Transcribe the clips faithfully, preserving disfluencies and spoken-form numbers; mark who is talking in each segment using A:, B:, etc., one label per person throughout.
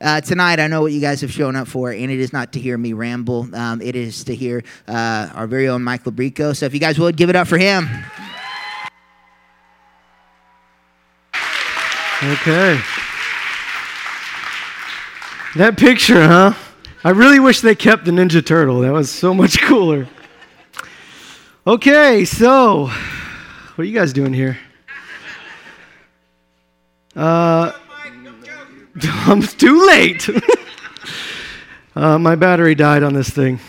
A: Uh, tonight, I know what you guys have shown up for, and it is not to hear me ramble. Um, it is to hear uh, our very own Mike Labrico. So if you guys would, give it up for him.
B: Okay. That picture, huh? I really wish they kept the Ninja Turtle. That was so much cooler. Okay, so what are you guys doing here? Uh, I'm too late. uh, my battery died on this thing.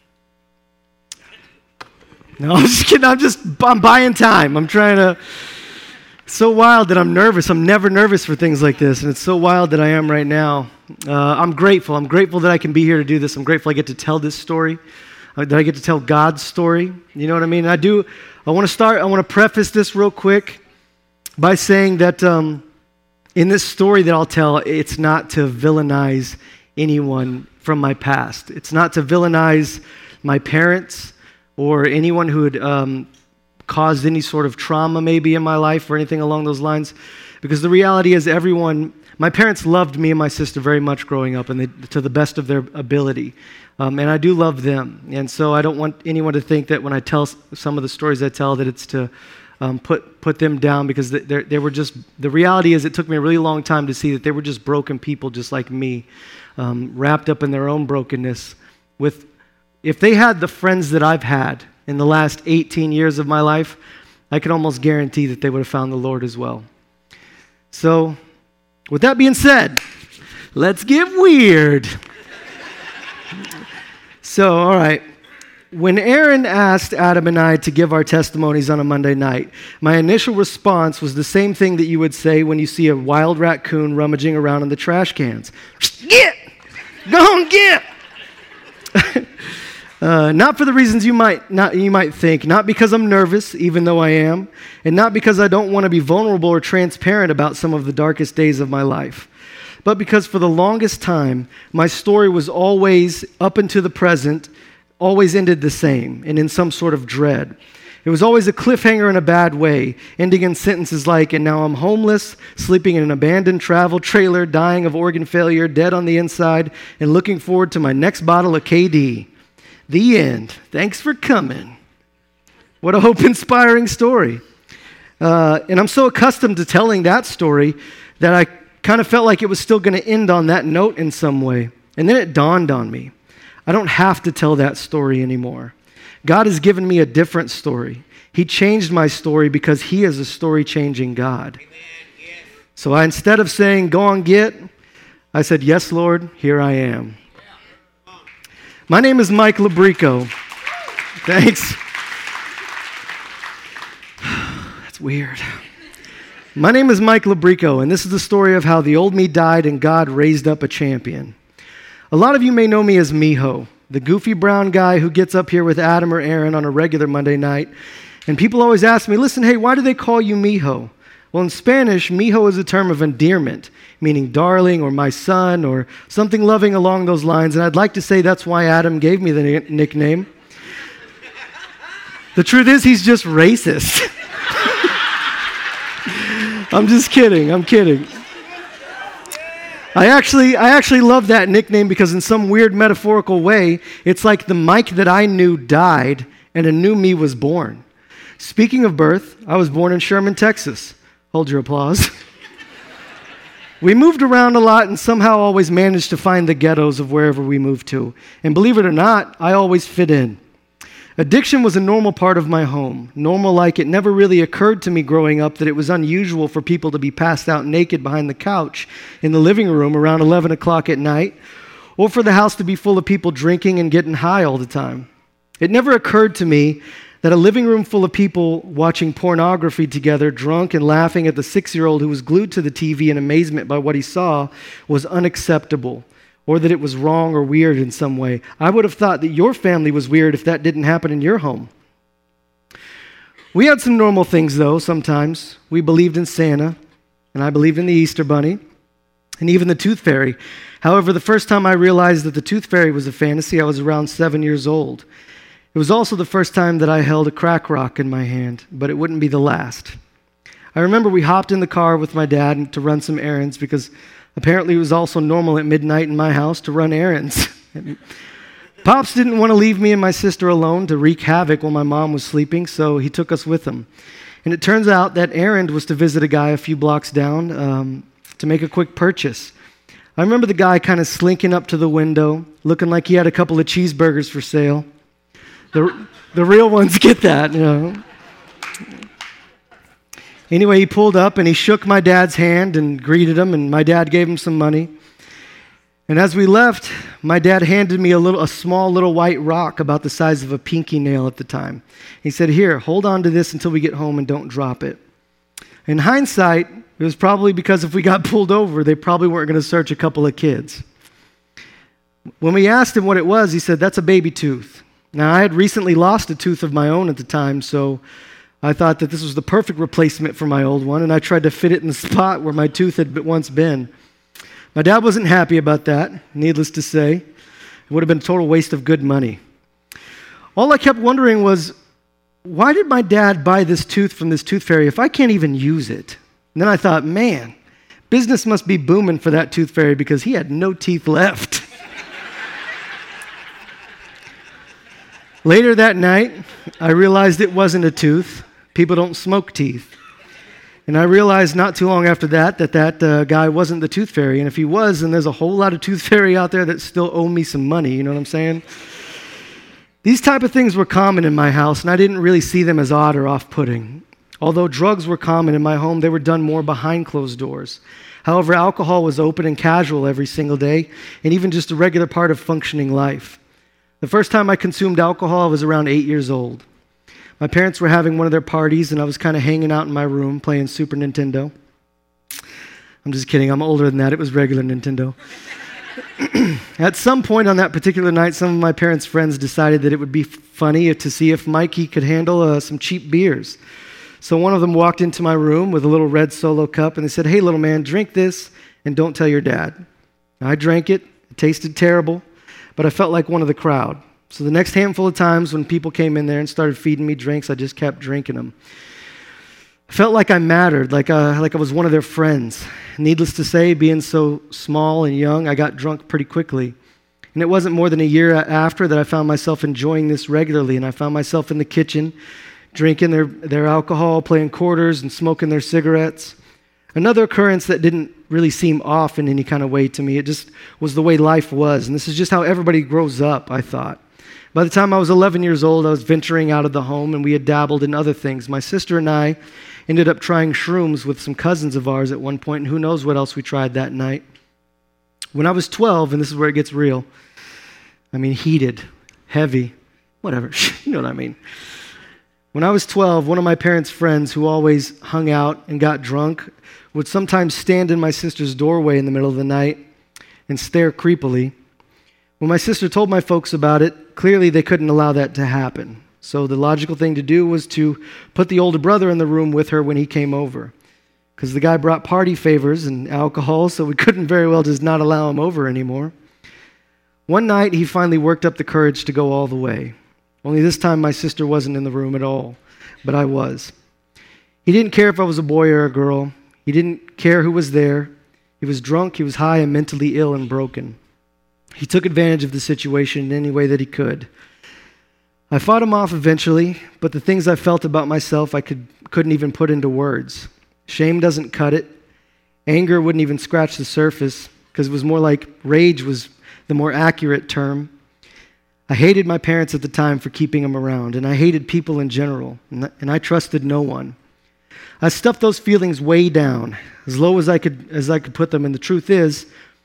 B: No, I'm just kidding. I'm just I'm buying time. I'm trying to. It's so wild that I'm nervous. I'm never nervous for things like this, and it's so wild that I am right now. Uh, I'm grateful. I'm grateful that I can be here to do this. I'm grateful I get to tell this story, uh, that I get to tell God's story. You know what I mean? I do. I want to start. I want to preface this real quick by saying that um, in this story that I'll tell, it's not to villainize anyone from my past. It's not to villainize my parents or anyone who had um, caused any sort of trauma maybe in my life or anything along those lines. Because the reality is everyone, my parents loved me and my sister very much growing up, and they, to the best of their ability. Um, and I do love them. And so I don't want anyone to think that when I tell some of the stories I tell that it's to um, put put them down, because they they were just, the reality is it took me a really long time to see that they were just broken people just like me, um, wrapped up in their own brokenness. With, if they had the friends that I've had in the last eighteen years of my life, I can almost guarantee that they would have found the Lord as well. So, with that being said, let's get weird. So, all right. When Aaron asked Adam and I to give our testimonies on a Monday night, my initial response was the same thing that you would say when you see a wild raccoon rummaging around in the trash cans. Get! Go and get! Uh, not for the reasons you might not you might think, not because I'm nervous, even though I am, and not because I don't want to be vulnerable or transparent about some of the darkest days of my life, but because for the longest time, my story was always, up until the present, always ended the same, and in some sort of dread. It was always a cliffhanger in a bad way, ending in sentences like, and now I'm homeless, sleeping in an abandoned travel trailer, dying of organ failure, dead on the inside, and looking forward to my next bottle of K D. The end. Thanks for coming. What a hope-inspiring story. Uh, and I'm so accustomed to telling that story that I kind of felt like it was still going to end on that note in some way. And then it dawned on me. I don't have to tell that story anymore. God has given me a different story. He changed my story because He is a story-changing God. Amen. Yes. So I, instead of saying, go on, get, I said, yes, Lord, here I am. My name is Mike Labrico. Thanks. That's weird. My name is Mike Labrico, and this is the story of how the old me died and God raised up a champion. A lot of you may know me as Mijo, the goofy brown guy who gets up here with Adam or Aaron on a regular Monday night. And people always ask me, listen, hey, why do they call you Mijo? Well, in Spanish, Mijo is a term of endearment, meaning darling or my son or something loving along those lines. And I'd like to say that's why Adam gave me the ni- nickname. The truth is, he's just racist. I'm just kidding. I'm kidding. I actually, I actually love that nickname because in some weird metaphorical way, it's like the Mike that I knew died and a new me was born. Speaking of birth, I was born in Sherman, Texas. Hold your applause. We moved around a lot and somehow always managed to find the ghettos of wherever we moved to. And believe it or not, I always fit in. Addiction was a normal part of my home. Normal like it never really occurred to me growing up that it was unusual for people to be passed out naked behind the couch in the living room around eleven o'clock at night, or for the house to be full of people drinking and getting high all the time. It never occurred to me that a living room full of people watching pornography together, drunk and laughing at the six-year-old who was glued to the T V in amazement by what he saw was unacceptable, or that it was wrong or weird in some way. I would have thought that your family was weird if that didn't happen in your home. We had some normal things, though, sometimes. We believed in Santa, and I believed in the Easter Bunny, and even the Tooth Fairy. However, the first time I realized that the Tooth Fairy was a fantasy, I was around seven years old. It was also the first time that I held a crack rock in my hand, but it wouldn't be the last. I remember we hopped in the car with my dad to run some errands because Apparently, it was also normal at midnight in my house to run errands. Pops didn't want to leave me and my sister alone to wreak havoc while my mom was sleeping, so he took us with him. And it turns out that errand was to visit a guy a few blocks down um, to make a quick purchase. I remember the guy kind of slinking up to the window, looking like he had a couple of cheeseburgers for sale. The, the real ones get that, you know. Anyway, he pulled up and he shook my dad's hand and greeted him, and my dad gave him some money. And as we left, my dad handed me a little, a small little white rock about the size of a pinky nail at the time. He said, "Here, hold on to this until we get home and don't drop it." In hindsight, it was probably because if we got pulled over, they probably weren't going to search a couple of kids. When we asked him what it was, he said, "That's a baby tooth." Now, I had recently lost a tooth of my own at the time, so I thought that this was the perfect replacement for my old one, and I tried to fit it in the spot where my tooth had once been. My dad wasn't happy about that, needless to say. It would have been a total waste of good money. All I kept wondering was, why did my dad buy this tooth from this tooth fairy if I can't even use it? And then I thought, man, business must be booming for that tooth fairy because he had no teeth left. Later that night, I realized it wasn't a tooth. People don't smoke teeth. And I realized not too long after that that that uh, guy wasn't the tooth fairy. And if he was, then there's a whole lot of tooth fairy out there that still owe me some money. You know what I'm saying? These type of things were common in my house, and I didn't really see them as odd or off-putting. Although drugs were common in my home, they were done more behind closed doors. However, alcohol was open and casual every single day, and even just a regular part of functioning life. The first time I consumed alcohol, I was around eight years old. My parents were having one of their parties, and I was kind of hanging out in my room playing Super Nintendo. I'm just kidding. I'm older than that. It was regular Nintendo. At some point on that particular night, some of my parents' friends decided that it would be funny to see if Mikey could handle uh, some cheap beers. So one of them walked into my room with a little red Solo cup, and they said, "Hey, little man, drink this, and don't tell your dad." I drank it. It tasted terrible, but I felt like one of the crowd. So the next handful of times when people came in there and started feeding me drinks, I just kept drinking them. I felt like I mattered, like, uh, like I was one of their friends. Needless to say, being so small and young, I got drunk pretty quickly. And it wasn't more than a year after that I found myself enjoying this regularly, and I found myself in the kitchen drinking their, their alcohol, playing quarters, and smoking their cigarettes. Another occurrence that didn't really seem off in any kind of way to me, it just was the way life was. And this is just how everybody grows up, I thought. By the time I was eleven years old, I was venturing out of the home, and we had dabbled in other things. My sister and I ended up trying shrooms with some cousins of ours at one point, and who knows what else we tried that night. When I was twelve, and this is where it gets real, I mean heated, heavy, whatever, you know what I mean. When I was twelve, one of my parents' friends who always hung out and got drunk would sometimes stand in my sister's doorway in the middle of the night and stare creepily. When my sister told my folks about it, clearly they couldn't allow that to happen. So the logical thing to do was to put the older brother in the room with her when he came over. Because the guy brought party favors and alcohol, so we couldn't very well just not allow him over anymore. One night, he finally worked up the courage to go all the way. Only this time, my sister wasn't in the room at all, but I was. He didn't care if I was a boy or a girl. He didn't care who was there. He was drunk, he was high, and mentally ill and broken. He took advantage of the situation in any way that he could. I fought him off eventually, but the things I felt about myself I could, couldn't even put into words. Shame doesn't cut it. Anger wouldn't even scratch the surface, because it was more like rage was the more accurate term. I hated my parents at the time for keeping them around, and I hated people in general, and I trusted no one. I stuffed those feelings way down, as low as I could as I could put them, and the truth is,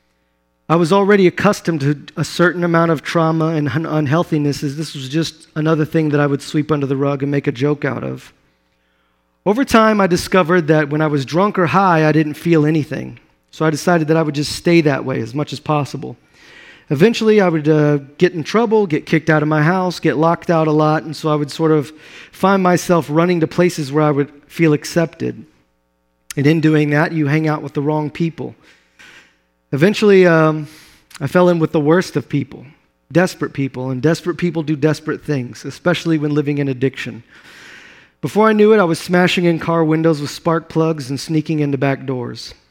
B: I was already accustomed to a certain amount of trauma and un- unhealthiness, as this was just another thing that I would sweep under the rug and make a joke out of. Over time, I discovered that when I was drunk or high, I didn't feel anything. So I decided that I would just stay that way as much as possible. Eventually, I would uh, get in trouble, get kicked out of my house, get locked out a lot, and so I would sort of find myself running to places where I would feel accepted. And in doing that, you hang out with the wrong people. Eventually, um, I fell in with the worst of people, desperate people, and desperate people do desperate things, especially when living in addiction. Before I knew it, I was smashing in car windows with spark plugs and sneaking into back doors.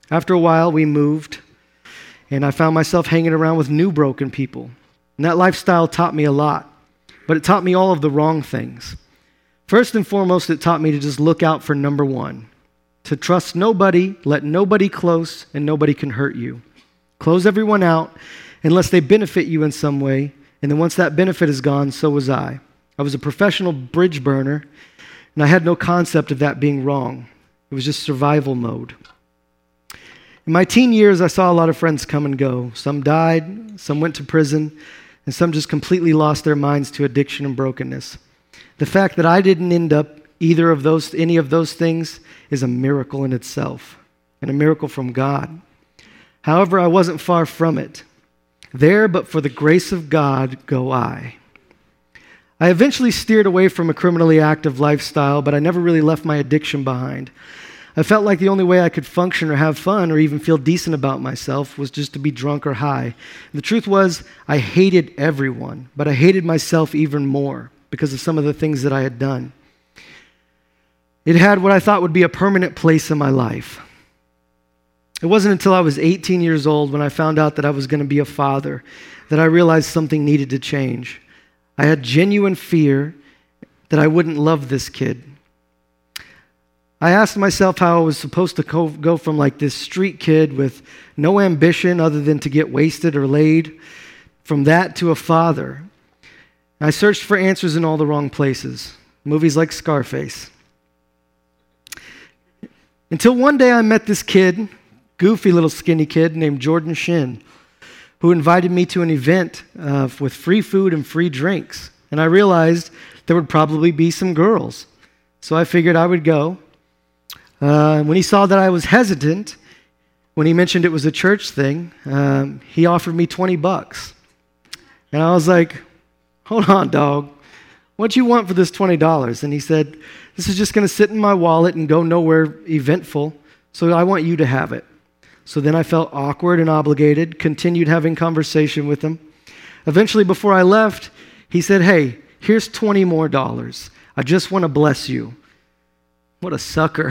B: After a while, we moved, and I found myself hanging around with new broken people. And that lifestyle taught me a lot, but it taught me all of the wrong things. First and foremost, it taught me to just look out for number one, to trust nobody, let nobody close, and nobody can hurt you. Close everyone out unless they benefit you in some way, and then once that benefit is gone, so was I. I was a professional bridge burner, and I had no concept of that being wrong. It was just survival mode. In my teen years, I saw a lot of friends come and go. Some died, some went to prison, and some just completely lost their minds to addiction and brokenness. The fact that I didn't end up either of those, any of those things is a miracle in itself, and a miracle from God. However, I wasn't far from it. There, but for the grace of God, go I. I eventually steered away from a criminally active lifestyle, but I never really left my addiction behind. I felt like the only way I could function or have fun or even feel decent about myself was just to be drunk or high. And the truth was, I hated everyone, but I hated myself even more because of some of the things that I had done. It had what I thought would be a permanent place in my life. It wasn't until I was eighteen years old when I found out that I was going to be a father that I realized something needed to change. I had genuine fear that I wouldn't love this kid. I asked myself how I was supposed to go, go from like this street kid with no ambition other than to get wasted or laid, from that to a father. I searched for answers in all the wrong places. Movies like Scarface. Until one day I met this kid, goofy little skinny kid named Jordan Shin, who invited me to an event uh, with free food and free drinks. And I realized there would probably be some girls. So I figured I would go. Uh, when he saw that I was hesitant, when he mentioned it was a church thing, um, he offered me twenty bucks. And I was like, hold on, dog. What do you want for this twenty dollars? And he said, this is just going to sit in my wallet and go nowhere eventful, so I want you to have it. So then I felt awkward and obligated, continued having conversation with him. Eventually, before I left, he said, hey, here's twenty more dollars. I just want to bless you. What a sucker.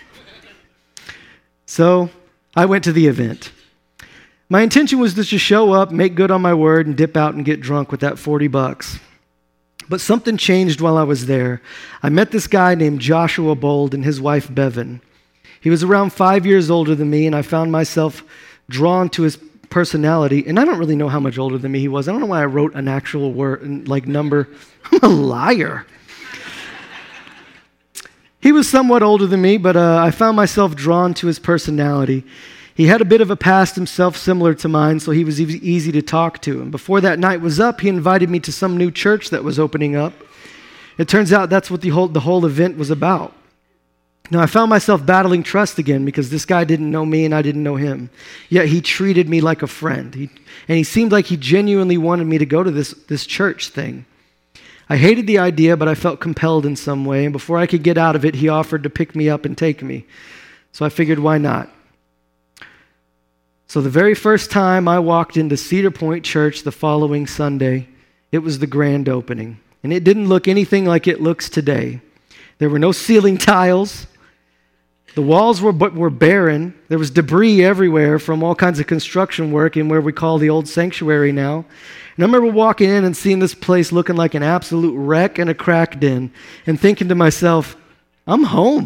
B: So I went to the event. My intention was to just show up, make good on my word, and dip out and get drunk with that forty bucks. But something changed while I was there. I met this guy named Joshua Bold and his wife Bevan. He was around five years older than me, and I found myself drawn to his personality. And I don't really know how much older than me he was. I don't know why I wrote an actual word, like number. I'm a liar. He was somewhat older than me, but uh, I found myself drawn to his personality. He had a bit of a past himself similar to mine, so he was e- easy to talk to. And before that night was up, he invited me to some new church that was opening up. It turns out that's what the whole, the whole event was about. Now, I found myself battling trust again because this guy didn't know me and I didn't know him. Yet he treated me like a friend. He, and he seemed like he genuinely wanted me to go to this, this church thing. I hated the idea, but I felt compelled in some way. And before I could get out of it, he offered to pick me up and take me. So I figured, why not? So the very first time I walked into Cedar Point Church the following Sunday, it was the grand opening. And it didn't look anything like it looks today. There were no ceiling tiles. The walls were, were barren. There was debris everywhere from all kinds of construction work in where we call the old sanctuary now. And I remember walking in and seeing this place looking like an absolute wreck and a crack den and thinking to myself, I'm home.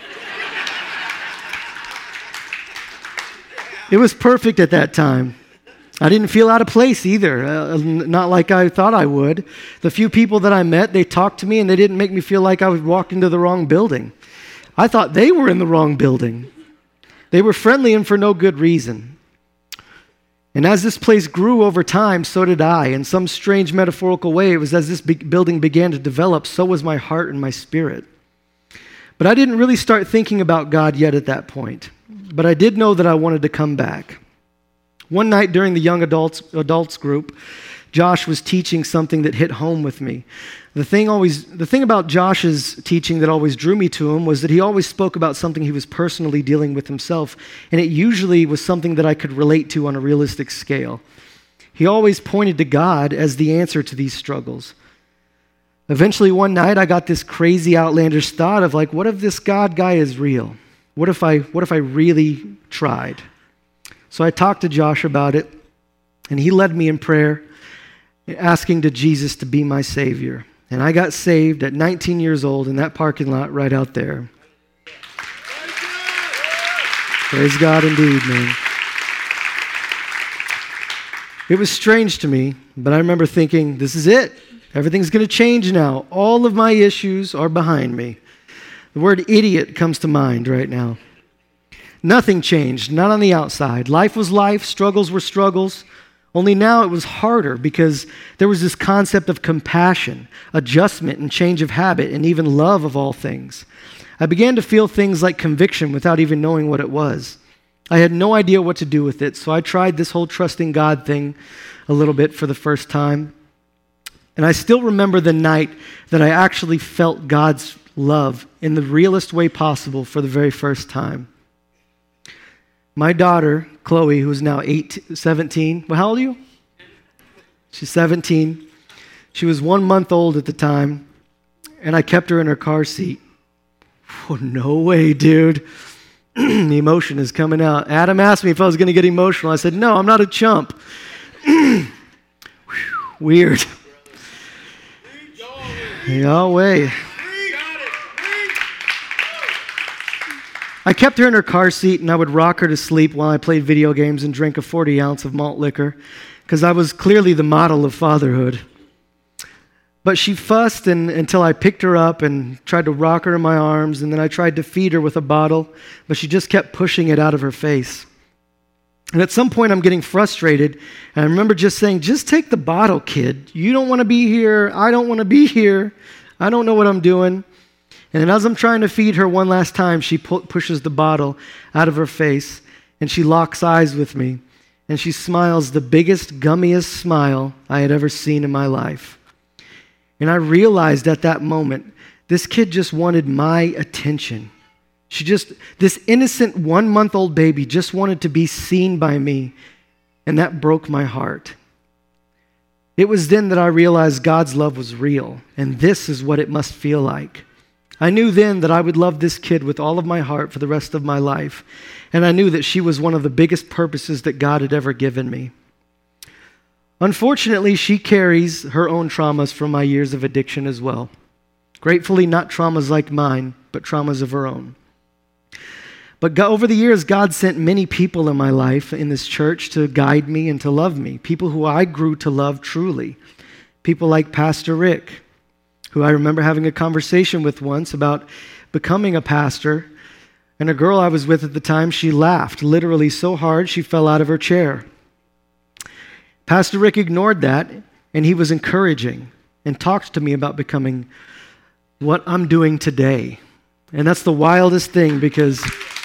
B: It was perfect at that time. I didn't feel out of place either, uh, not like I thought I would. The few people that I met, they talked to me and they didn't make me feel like I was walked into the wrong building. I thought they were in the wrong building. They were friendly and for no good reason. And as this place grew over time, so did I. In some strange metaphorical way, it was as this be- building began to develop, so was my heart and my spirit. But I didn't really start thinking about God yet at that point. But I did know that I wanted to come back. One night during the young adults, adults group, Josh was teaching something that hit home with me. The thing always, the thing about Josh's teaching that always drew me to him was that he always spoke about something he was personally dealing with himself, and it usually was something that I could relate to on a realistic scale. He always pointed to God as the answer to these struggles. Eventually one night I got this crazy outlandish thought of like, what if this God guy is real? What if I, what if I really tried? So I talked to Josh about it, and he led me in prayer, asking to Jesus to be my Savior. And I got saved at nineteen years old in that parking lot right out there. Praise God indeed, man. It was strange to me, but I remember thinking, this is it. Everything's going to change now. All of my issues are behind me. The word idiot comes to mind right now. Nothing changed, not on the outside. Life was life, struggles were struggles. Only now it was harder because there was this concept of compassion, adjustment, and change of habit, and even love of all things. I began to feel things like conviction without even knowing what it was. I had no idea what to do with it, so I tried this whole trusting God thing a little bit for the first time. And I still remember the night that I actually felt God's love in the realest way possible for the very first time. My daughter, Chloe, who's now eight, seventeen, well, how old are you? She's seventeen. She was one month old at the time, and I kept her in her car seat. Oh, no way, dude. The emotion is coming out. Adam asked me if I was going to get emotional. I said, no, I'm not a chump. Weird. Yahweh. I kept her in her car seat, and I would rock her to sleep while I played video games and drank a forty ounce of malt liquor, because I was clearly the model of fatherhood. But she fussed and, until I picked her up and tried to rock her in my arms, and then I tried to feed her with a bottle, but she just kept pushing it out of her face. And at some point, I'm getting frustrated, and I remember just saying, just take the bottle, kid. You don't want to be here. I don't want to be here. I don't know what I'm doing. And then as I'm trying to feed her one last time, she pu- pushes the bottle out of her face, and she locks eyes with me, and she smiles the biggest, gummiest smile I had ever seen in my life. And I realized at that moment, this kid just wanted my attention. She just, this innocent one-month-old baby just wanted to be seen by me, and that broke my heart. It was then that I realized God's love was real, and this is what it must feel like. I knew then that I would love this kid with all of my heart for the rest of my life, and I knew that she was one of the biggest purposes that God had ever given me. Unfortunately, she carries her own traumas from my years of addiction as well. Gratefully, not traumas like mine, but traumas of her own. But God, over the years, God sent many people in my life in this church to guide me and to love me, people who I grew to love truly. People like Pastor Rick, who I remember having a conversation with once about becoming a pastor, and a girl I was with at the time, she laughed literally so hard she fell out of her chair. Pastor Rick ignored that, and he was encouraging and talked to me about becoming what I'm doing today. And that's the wildest thing, because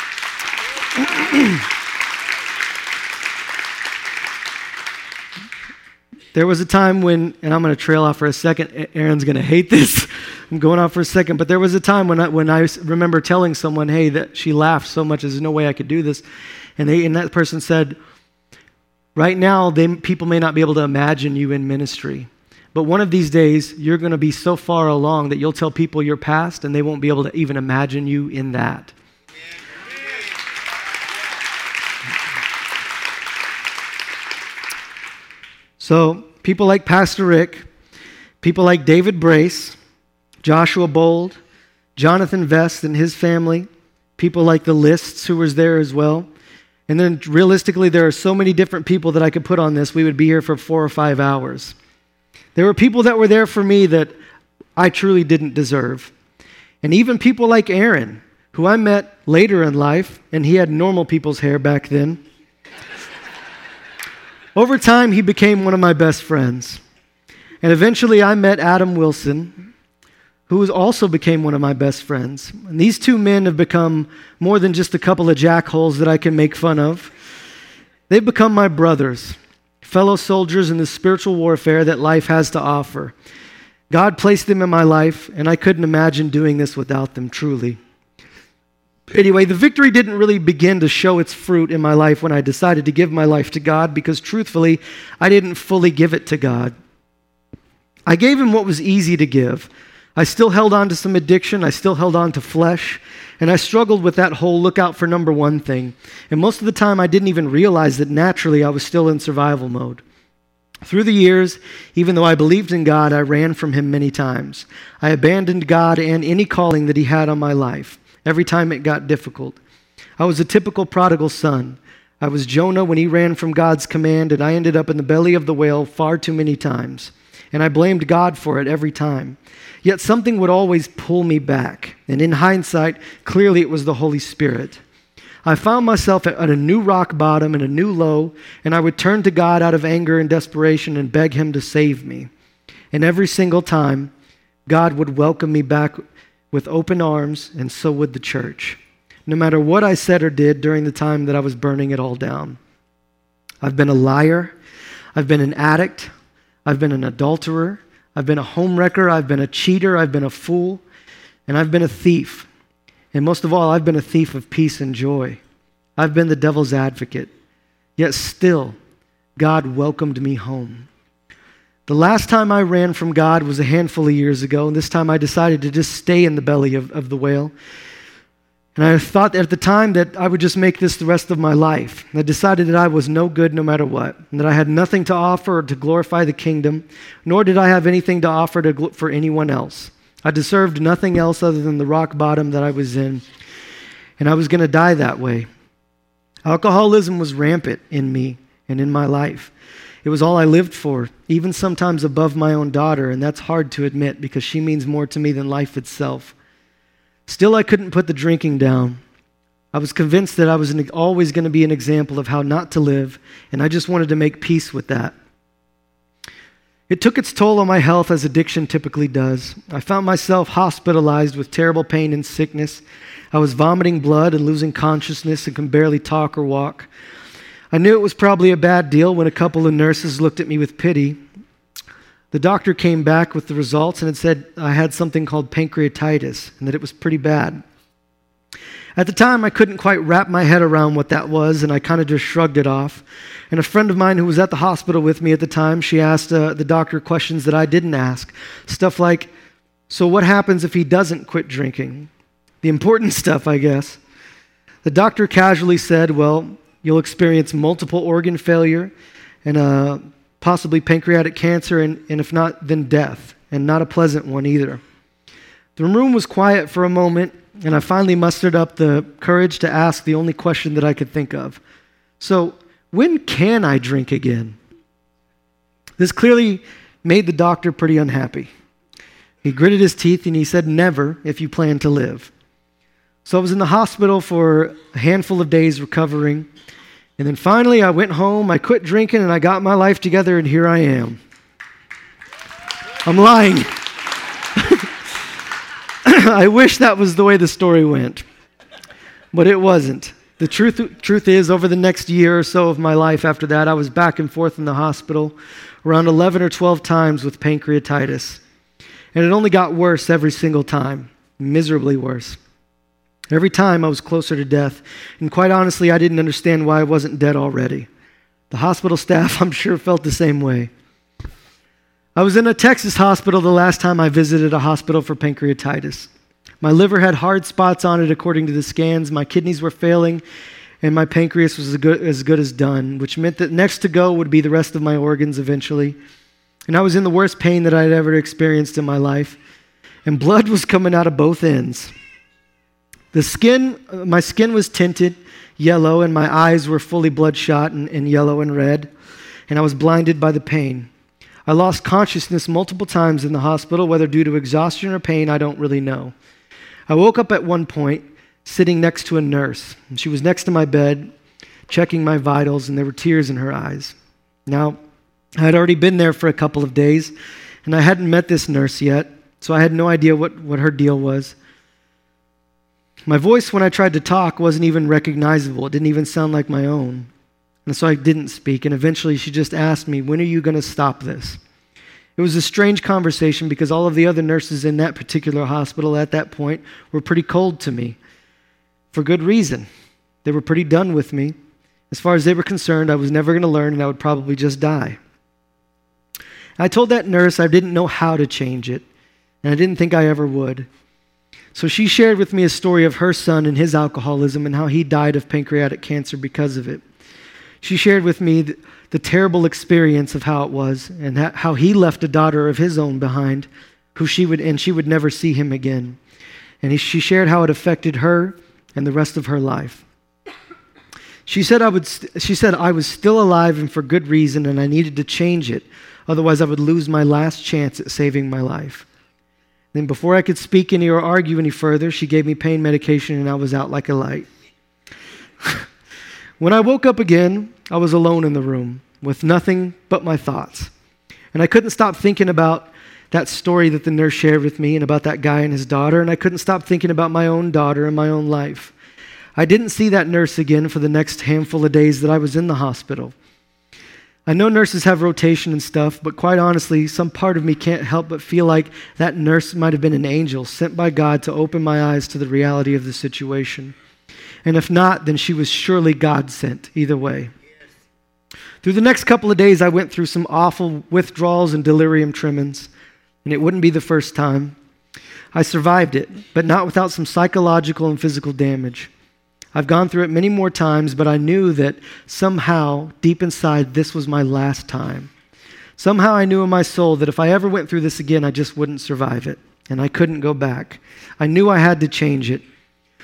B: there was a time when, and I'm going to trail off for a second. Aaron's going to hate this. I'm going off for a second. But there was a time when I, when I remember telling someone, hey, that she laughed so much, there's no way I could do this. And, they, and that person said, right now, they, people may not be able to imagine you in ministry. But one of these days, you're going to be so far along that you'll tell people your past, and they won't be able to even imagine you in that. So people like Pastor Rick, people like David Brace, Joshua Bold, Jonathan Vest and his family, people like the Lists who was there as well. And then realistically, there are so many different people that I could put on this. We would be here for four or five hours. There were people that were there for me that I truly didn't deserve. And even people like Aaron, who I met later in life, and he had normal people's hair back then. Over time, he became one of my best friends. And eventually, I met Adam Wilson, who also became one of my best friends. And these two men have become more than just a couple of jackholes that I can make fun of. They've become my brothers, fellow soldiers in the spiritual warfare that life has to offer. God placed them in my life, and I couldn't imagine doing this without them, truly. Anyway, the victory didn't really begin to show its fruit in my life when I decided to give my life to God, because truthfully, I didn't fully give it to God. I gave him what was easy to give, I still held on to some addiction. I still held on to flesh. And I struggled with that whole look out for number one thing. And most of the time, I didn't even realize that naturally I was still in survival mode. Through the years, even though I believed in God, I ran from him many times. I abandoned God and any calling that he had on my life every time it got difficult. I was a typical prodigal son. I was Jonah when he ran from God's command, and I ended up in the belly of the whale far too many times. And I blamed God for it every time. Yet something would always pull me back. And in hindsight, clearly it was the Holy Spirit. I found myself at a new rock bottom and a new low, and I would turn to God out of anger and desperation and beg him to save me. And every single time, God would welcome me back with open arms, and so would the church, no matter what I said or did during the time that I was burning it all down. I've been a liar. I've been an addict. I've been an adulterer. I've been a homewrecker. I've been a cheater. I've been a fool. And I've been a thief. And most of all, I've been a thief of peace and joy. I've been the devil's advocate. Yet still, God welcomed me home. The last time I ran from God was a handful of years ago, and this time I decided to just stay in the belly of, of the whale. And I thought at the time that I would just make this the rest of my life. And I decided that I was no good no matter what, and that I had nothing to offer to glorify the kingdom, nor did I have anything to offer to, for anyone else. I deserved nothing else other than the rock bottom that I was in, and I was going to die that way. Alcoholism was rampant in me and in my life. It was all I lived for, even sometimes above my own daughter, and that's hard to admit because she means more to me than life itself. Still, I couldn't put the drinking down. I was convinced that I was an, always going to be an example of how not to live, and I just wanted to make peace with that. It took its toll on my health, as addiction typically does. I found myself hospitalized with terrible pain and sickness. I was vomiting blood and losing consciousness and could barely talk or walk. I knew it was probably a bad deal when a couple of nurses looked at me with pity. The doctor came back with the results and had said I had something called pancreatitis and that it was pretty bad. At the time, I couldn't quite wrap my head around what that was, and I kind of just shrugged it off. And a friend of mine who was at the hospital with me at the time, she asked uh, the doctor questions that I didn't ask. Stuff like, so what happens if he doesn't quit drinking? The important stuff, I guess. The doctor casually said, well, you'll experience multiple organ failure and uh, possibly pancreatic cancer, and, and if not, then death, and not a pleasant one either. The room was quiet for a moment, and I finally mustered up the courage to ask the only question that I could think of. So, when can I drink again? This clearly made the doctor pretty unhappy. He gritted his teeth and he said, never, if you plan to live. So I was in the hospital for a handful of days recovering. And then finally I went home, I quit drinking, and I got my life together, and here I am. I'm lying. I wish that was the way the story went, but it wasn't. The truth, truth is, over the next year or so of my life after that, I was back and forth in the hospital around eleven or twelve times with pancreatitis. And it only got worse every single time, miserably worse. Every time I was closer to death, and quite honestly, I didn't understand why I wasn't dead already. The hospital staff, I'm sure, felt the same way. I was in a Texas hospital the last time I visited a hospital for pancreatitis. My liver had hard spots on it according to the scans, my kidneys were failing, and my pancreas was as good, as good as done, which meant that next to go would be the rest of my organs eventually. And I was in the worst pain that I'd ever experienced in my life, and blood was coming out of both ends. The skin, my skin was tinted yellow, and my eyes were fully bloodshot and, and yellow and red, and I was blinded by the pain. I lost consciousness multiple times in the hospital, whether due to exhaustion or pain, I don't really know. I woke up at one point sitting next to a nurse, and she was next to my bed, checking my vitals, and there were tears in her eyes. Now, I had already been there for a couple of days, and I hadn't met this nurse yet, so I had no idea what, what her deal was. My voice, when I tried to talk, wasn't even recognizable. It didn't even sound like my own. And so I didn't speak, and eventually she just asked me, when are you going to stop this? It was a strange conversation because all of the other nurses in that particular hospital at that point were pretty cold to me, for good reason. They were pretty done with me. As far as they were concerned, I was never going to learn, and I would probably just die. I told that nurse I didn't know how to change it, and I didn't think I ever would. So she shared with me a story of her son and his alcoholism and how he died of pancreatic cancer because of it. She shared with me the, the terrible experience of how it was and how he left a daughter of his own behind, who she would and she would never see him again. And he, she shared how it affected her and the rest of her life. She said I would. St- she said I was still alive and for good reason, and I needed to change it. Otherwise, I would lose my last chance at saving my life. Then, before I could speak any or argue any further, she gave me pain medication, and I was out like a light. When I woke up again, I was alone in the room with nothing but my thoughts, and I couldn't stop thinking about that story that the nurse shared with me and about that guy and his daughter, and I couldn't stop thinking about my own daughter and my own life. I didn't see that nurse again for the next handful of days that I was in the hospital. I know nurses have rotation and stuff, but quite honestly, some part of me can't help but feel like that nurse might have been an angel sent by God to open my eyes to the reality of the situation. And if not, then she was surely God sent, either way. Through the next couple of days, I went through some awful withdrawals and delirium tremens, and it wouldn't be the first time. I survived it, but not without some psychological and physical damage. I've gone through it many more times, but I knew that somehow, deep inside, this was my last time. Somehow I knew in my soul that if I ever went through this again, I just wouldn't survive it, and I couldn't go back. I knew I had to change it,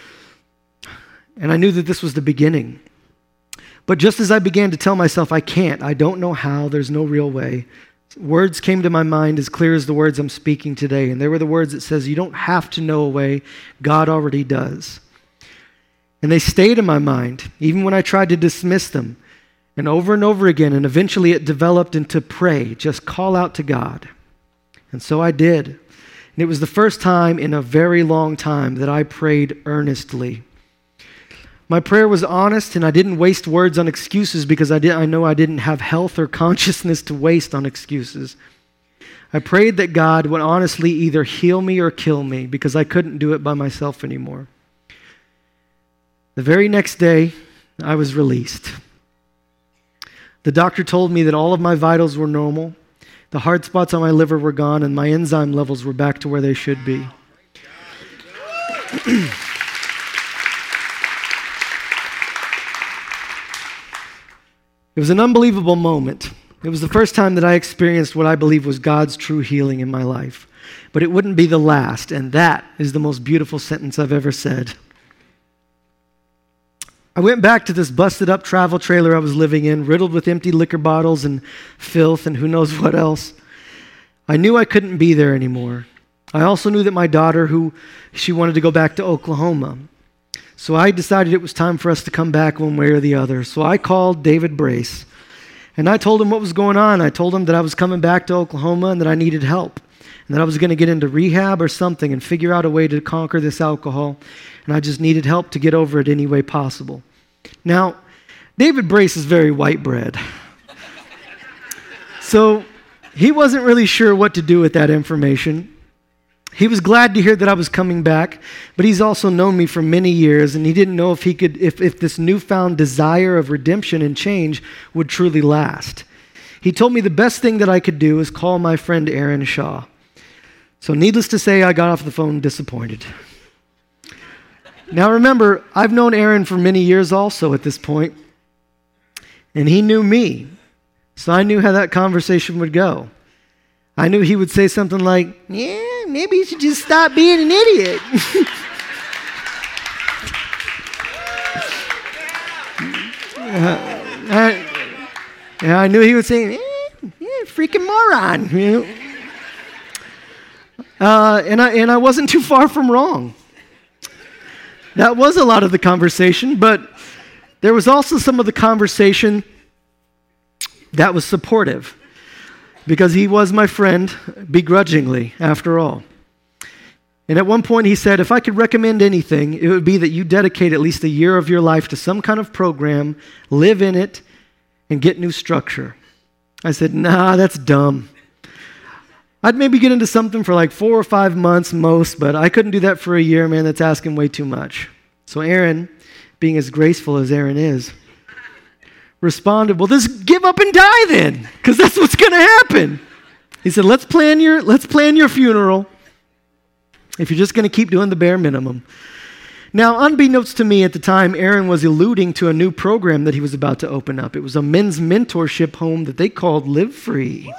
B: and I knew that this was the beginning. But just as I began to tell myself, I can't, I don't know how, there's no real way, words came to my mind as clear as the words I'm speaking today, and they were the words that says, you don't have to know a way, God already does. And they stayed in my mind, even when I tried to dismiss them, and over and over again, and eventually it developed into pray, just call out to God. And so I did. And it was the first time in a very long time that I prayed earnestly. My prayer was honest, and I didn't waste words on excuses because I, did, I know I didn't have health or consciousness to waste on excuses. I prayed that God would honestly either heal me or kill me because I couldn't do it by myself anymore. The very next day, I was released. The doctor told me that all of my vitals were normal, the hard spots on my liver were gone, and my enzyme levels were back to where they should be. It was an unbelievable moment. It was the first time that I experienced what I believe was God's true healing in my life. But it wouldn't be the last, and that is the most beautiful sentence I've ever said. I went back to this busted up travel trailer I was living in, riddled with empty liquor bottles and filth and who knows what else. I knew I couldn't be there anymore. I also knew that my daughter, who she wanted to go back to Oklahoma. So I decided it was time for us to come back one way or the other. So I called David Brace, and I told him what was going on. I told him that I was coming back to Oklahoma and that I needed help, and that I was going to get into rehab or something and figure out a way to conquer this alcohol, and I just needed help to get over it any way possible. Now, David Brace is very white bread. So he wasn't really sure what to do with that information. He was glad to hear that I was coming back, but he's also known me for many years, and he didn't know if he could, if, if this newfound desire of redemption and change would truly last. He told me the best thing that I could do is call my friend Aaron Shaw. So needless to say, I got off the phone disappointed. Now remember, I've known Aaron for many years also at this point, and he knew me, so I knew how that conversation would go. I knew he would say something like, yeah, maybe you should just stop being an idiot. uh, I, I knew he would say, eh, yeah, freaking moron. You know? uh, and, I, and I wasn't too far from wrong. That was a lot of the conversation, but there was also some of the conversation that was supportive because he was my friend begrudgingly, after all. And at one point he said, if I could recommend anything, it would be that you dedicate at least a year of your life to some kind of program, live in it, and get new structure. I said, nah, that's dumb. I'd maybe get into something for like four or five months most, but I couldn't do that for a year, man. That's asking way too much. So Aaron, being as graceful as Aaron is, responded, well, just give up and die then, because that's what's going to happen. He said, let's plan your let's plan your funeral, if you're just going to keep doing the bare minimum. Now, unbeknownst to me at the time, Aaron was alluding to a new program that he was about to open up. It was a men's mentorship home that they called Live Free.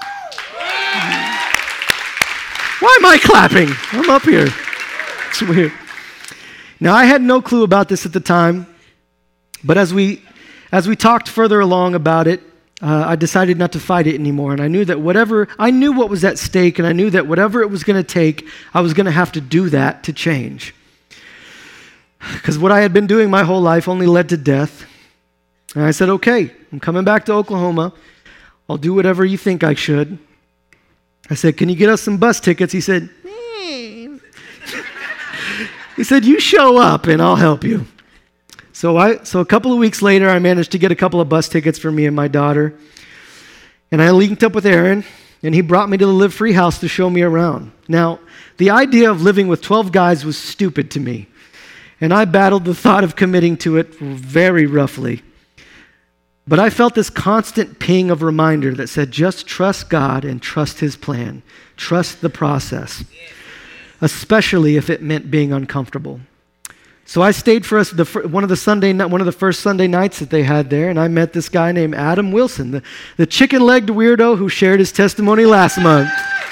B: Why am I clapping? I'm up here. It's weird. Now, I had no clue about this at the time, but as we as we talked further along about it, uh, I decided not to fight it anymore, and I knew that whatever, I knew what was at stake, and I knew that whatever it was going to take, I was going to have to do that to change. Because what I had been doing my whole life only led to death. And I said, okay, I'm coming back to Oklahoma. I'll do whatever you think I should. I said, can you get us some bus tickets? He said, mm. He said, you show up and I'll help you. So I, so a couple of weeks later, I managed to get a couple of bus tickets for me and my daughter. And I linked up with Aaron, and he brought me to the Live Free house to show me around. Now, the idea of living with twelve guys was stupid to me. And I battled the thought of committing to it very roughly. But I felt this constant ping of reminder that said, just trust God and trust His plan. Trust the process, especially if it meant being uncomfortable. So I stayed for us the, one of the Sunday one of the first Sunday nights that they had there, and I met this guy named Adam Wilson, the, the chicken-legged weirdo who shared his testimony last month.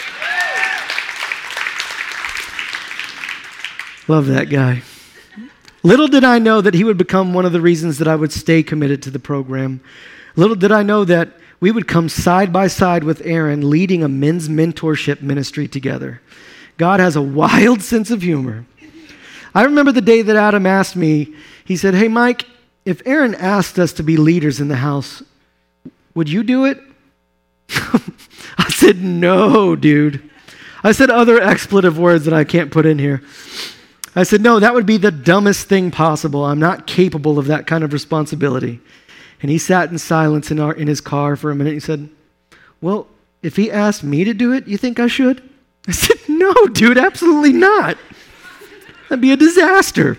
B: Love that guy. Little did I know that he would become one of the reasons that I would stay committed to the program. Little did I know that we would come side by side with Aaron leading a men's mentorship ministry together. God has a wild sense of humor. I remember the day that Adam asked me, he said, hey, Mike, if Aaron asked us to be leaders in the house, would you do it? I said, no, dude. I said other expletive words that I can't put in here. I said, no, that would be the dumbest thing possible. I'm not capable of that kind of responsibility. And he sat in silence in, our, in his car for a minute. He said, well, if he asked me to do it, you think I should? I said, no, dude, absolutely not. That'd be a disaster.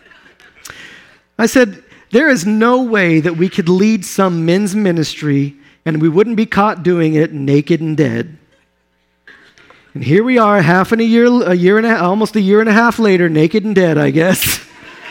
B: I said, there is no way that we could lead some men's ministry and we wouldn't be caught doing it naked and dead. And here we are, half in a year, a year and a half, almost a year and a half later, naked and dead, I guess.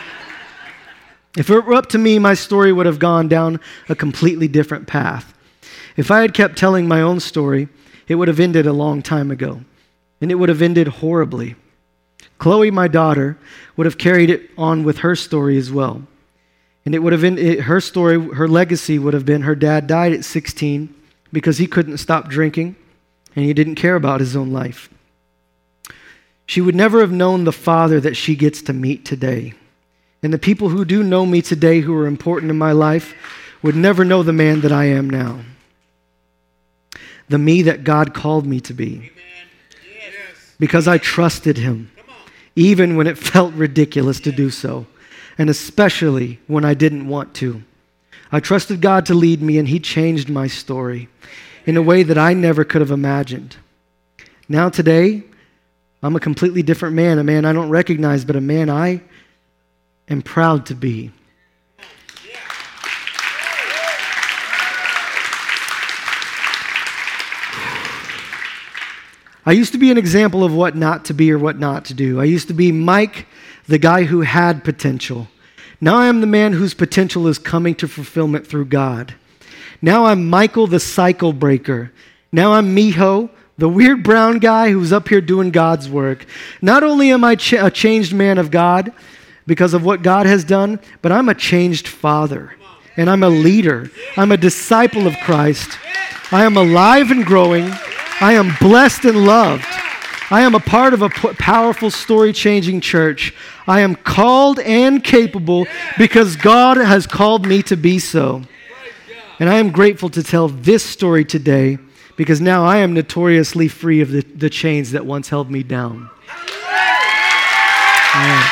B: If it were up to me, my story would have gone down a completely different path. If I had kept telling my own story, it would have ended a long time ago, and it would have ended horribly. Chloe, my daughter, would have carried it on with her story as well, and it would have ended, her story, her legacy would have been her dad died at sixteen because he couldn't stop drinking. And he didn't care about his own life. She would never have known the father that she gets to meet today. And the people who do know me today who are important in my life would never know the man that I am now. The me that God called me to be. Because I trusted Him, even when it felt ridiculous to do so, and especially when I didn't want to. I trusted God to lead me, and He changed my story in a way that I never could have imagined. Now today, I'm a completely different man, a man I don't recognize, but a man I am proud to be. I used to be an example of what not to be or what not to do. I used to be Mike, the guy who had potential. Now I am the man whose potential is coming to fulfillment through God. Now I'm Michael, the cycle breaker. Now I'm Miho, the weird brown guy who's up here doing God's work. Not only am I ch- a changed man of God because of what God has done, but I'm a changed father. And I'm a leader. I'm a disciple of Christ. I am alive and growing. I am blessed and loved. I am a part of a p- powerful story-changing church. I am called and capable because God has called me to be so. And I am grateful to tell this story today because now I am notoriously free of the, the chains that once held me down. Yeah.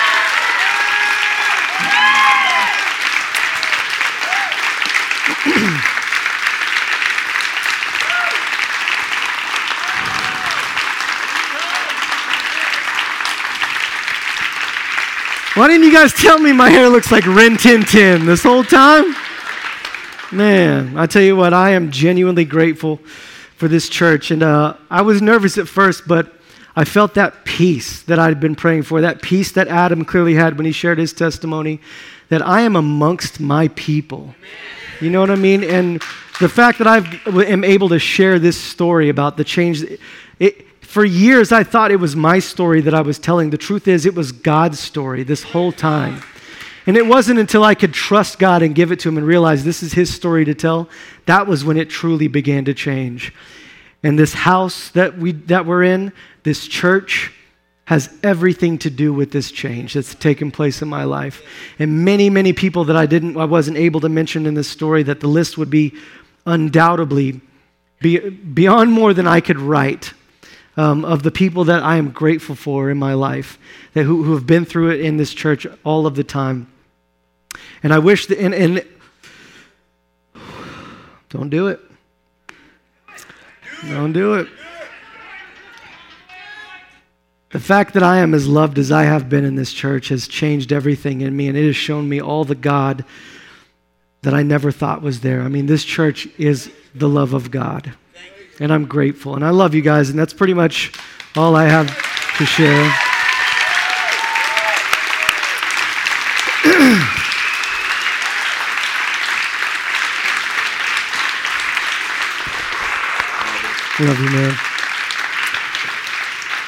B: Why didn't you guys tell me my hair looks like Rin Tin Tin this whole time? Man, I tell you what, I am genuinely grateful for this church. And uh, I was nervous at first, but I felt that peace that I'd been praying for, that peace that Adam clearly had when he shared his testimony, that I am amongst my people. You know what I mean? And the fact that I am able to share this story about the change, it, for years I thought it was my story that I was telling. The truth is it was God's story this whole time. And it wasn't until I could trust God and give it to him and realize this is his story to tell, that was when it truly began to change. And this house that we that we're in, this church, has everything to do with this change that's taken place in my life. And many, many people that I didn't, I wasn't able to mention in this story, that the list would be undoubtedly be, beyond more than I could write, um, of the people that I am grateful for in my life, that who, who have been through it in this church all of the time. And I wish that, and, and don't do it. Don't do it. The fact that I am as loved as I have been in this church has changed everything in me, and it has shown me all the God that I never thought was there. I mean, this church is the love of God, and I'm grateful. And I love you guys, and that's pretty much all I have to share. Love you, man.